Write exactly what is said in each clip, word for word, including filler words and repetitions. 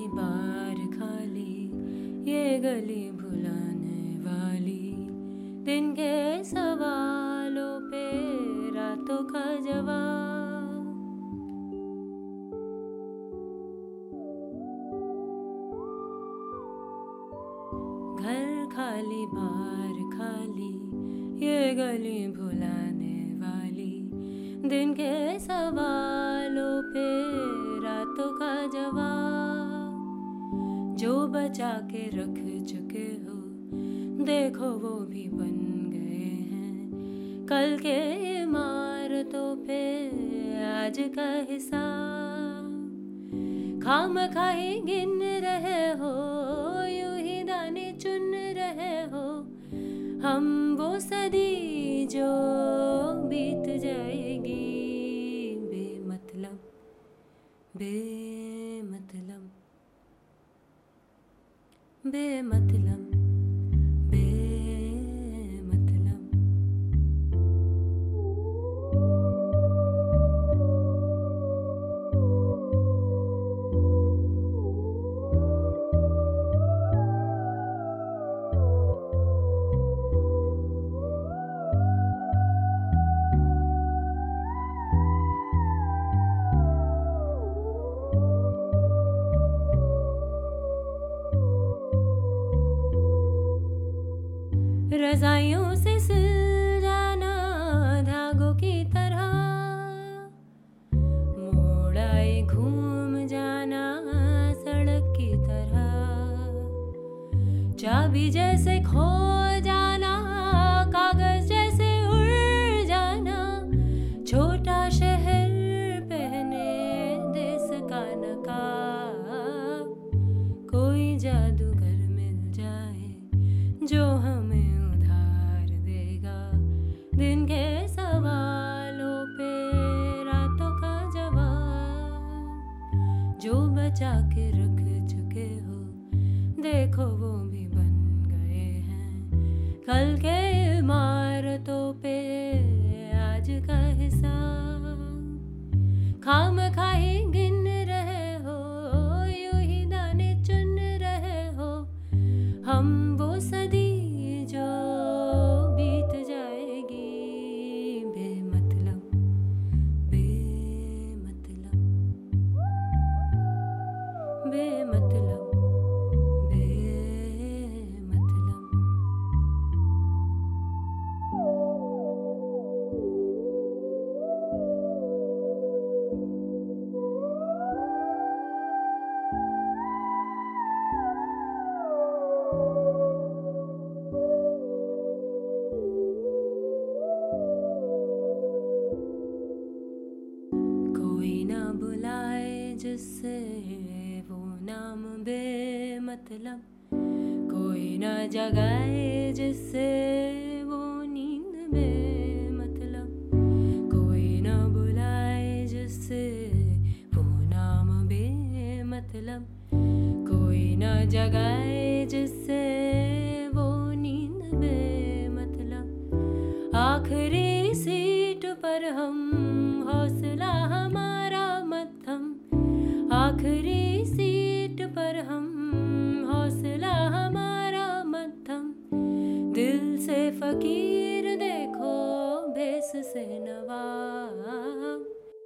खाली बार खाली, ये गली भुलाने वाली, दिन के सवालों पे रातों का जवाब। घर खाली बार खाली, ये गली भुलाने वाली, दिन के सवालों पे रातों का जवाब। जो बचा के रख चुके हो, देखो वो भी बन गए हैं कल के इमारतों पे आज का हिसाब। खामखा ही गिन रहे हो, यूं ही दाने चुन रहे हो, हम वो सदी जो बीत जाएगी बेमतलब बेमतलब बेमतलब बेमतलब। रज़ाइयों से सिल जाना धागों की तरह, मोड़ आए घूम जाना सड़क की तरह, चाबी जैसे खो जाना कागज जैसे उड़ जाना, छोटा शहर पहने देश का नकाब। कोई जादूगर मिल जाए जो हमें दिन के सवालों पे रातों का जवाब। जो बचा के रख चुके हो, देखो वो भी बन गए हैं कल के इमारतों पे आज का हिसाब। खामखा ही गिन रहे हो, यूं ही दाने चुन रहे हो, हम वो सदी जो बीत जाएगी बेमतलब बेमतलब बेमतलब बेमतलब। कोई ना बुलाए जिससे वो नाम बेमतलब, कोई ना जगाए जिससे वो नींद बेमतलब, कोई ना बुलाए जिससे वो नाम बेमतलब, कोई ना जगाए जिससे वो नींद बेमतलब। आखिरी सीट पर हम, हौसला हमारा मत्थम, आखिरी सीट पर हम, हौसला हमारा मत्थम। दिल से फकीर देखो, भेस से नवाब।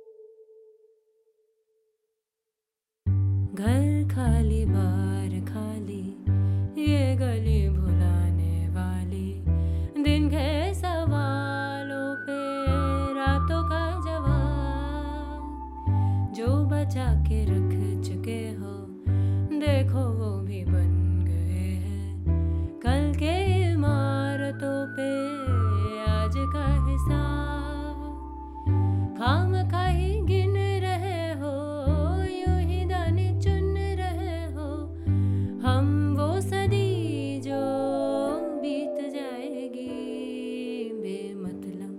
घर खाली बार खाली, ये गली भुलाने वाली, दिन के सवालों पे रातों का जवाब। जो बचा के रख चुके हो, देखो वो भी बन गए हैं कल के इमारतों पे आज का हिसाब। खामखा ही गिन रहे हो, यूं ही दाने चुन रहे हो, हम वो सदी जो बीत जाएगी बेमतलब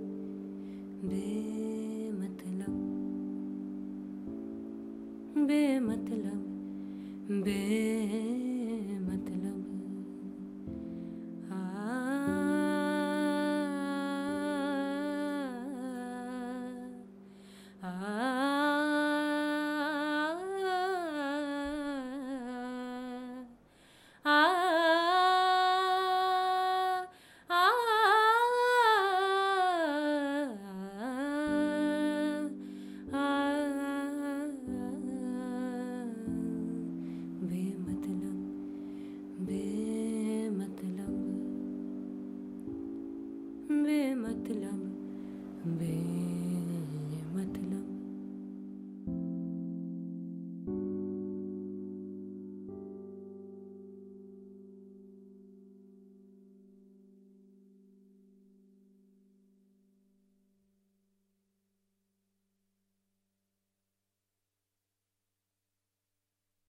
बेमतलब बेमतलब बे